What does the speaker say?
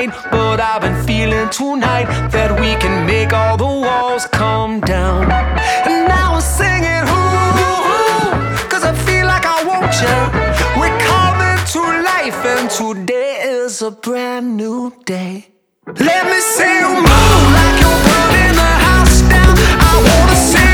night, but I've been feeling tonight that we can make all the walls come down. And now I'm singing, ooh, 'cause I feel like I want you. We're coming to life, and today is a brand new day. Let me see you move like you're burning the house down. I wanna see